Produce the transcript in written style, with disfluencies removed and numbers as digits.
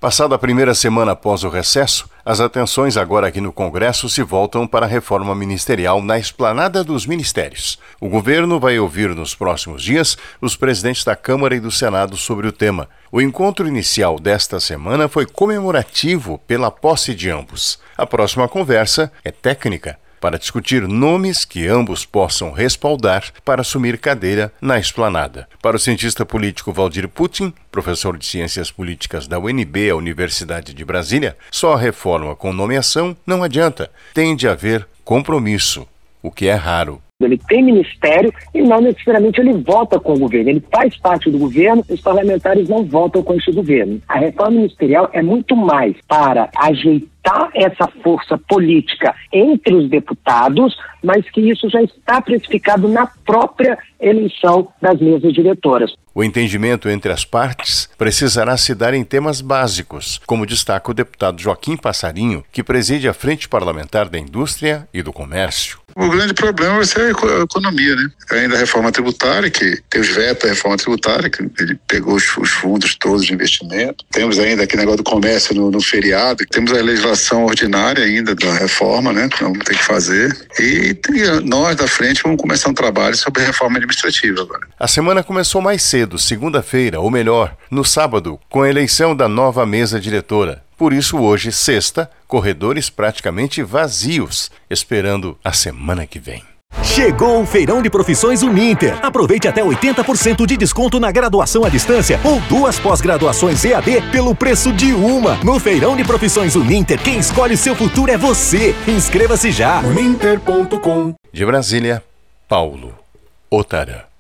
Passada a primeira semana após o recesso, as atenções agora aqui no Congresso se voltam para a reforma ministerial na esplanada dos ministérios. O governo vai ouvir nos próximos dias os presidentes da Câmara e do Senado sobre o tema. O encontro inicial desta semana foi comemorativo pela posse de ambos. A próxima conversa é técnica, para discutir nomes que ambos possam respaldar para assumir cadeira na esplanada. Para o cientista político Valdir Putin, professor de Ciências Políticas da UNB, a Universidade de Brasília, só a reforma com nomeação não adianta. Tem de haver compromisso, o que é raro. Ele tem ministério e não necessariamente ele vota com o governo. Ele faz parte do governo, os parlamentares não votam com esse governo. A reforma ministerial é muito mais para ajeitar essa força política entre os deputados, mas que isso já está precificado na própria eleição das mesas diretoras. O entendimento entre as partes precisará se dar em temas básicos, como destaca o deputado Joaquim Passarinho, que preside a Frente Parlamentar da Indústria e do Comércio. O grande problema vai ser a economia, né? Ainda a reforma tributária, que tem os vetos da reforma tributária, que ele pegou os fundos todos de investimento. Temos ainda aquele negócio do comércio no feriado. Temos a legislação ordinária ainda da reforma, né? Que vamos ter que fazer. E nós da frente vamos começar um trabalho sobre a reforma administrativa agora. A semana começou mais cedo, segunda-feira, ou melhor, no sábado, com a eleição da nova mesa diretora. Por isso, hoje, sexta, corredores praticamente vazios, esperando a semana que vem. Chegou o Feirão de Profissões Uninter. Aproveite até 80% de desconto na graduação à distância ou 2 pós-graduações EAD pelo preço de uma. No Feirão de Profissões Uninter, quem escolhe seu futuro é você. Inscreva-se já. Uninter.com. De Brasília, Paulo Otarã.